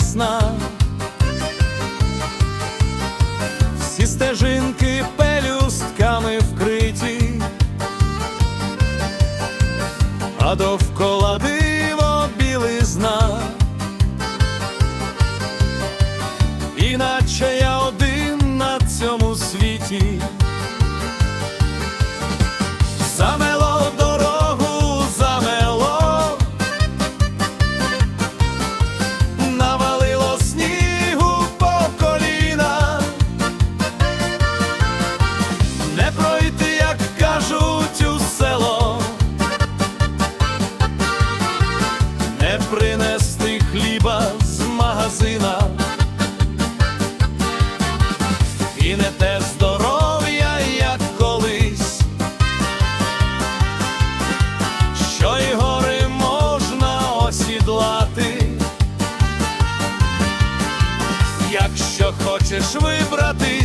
весна. Всі стежинки пелюстками вкриті, а довкола диво білизна. Іначе я один на цьому світі. Замело дорогу, замело, навалило снігу по коліна. Не пройти, як кажуть, у село, не принести хліба з магазина. І не те здоров'я, як колись, що й гори можна осідлати. Якщо хочеш вибрати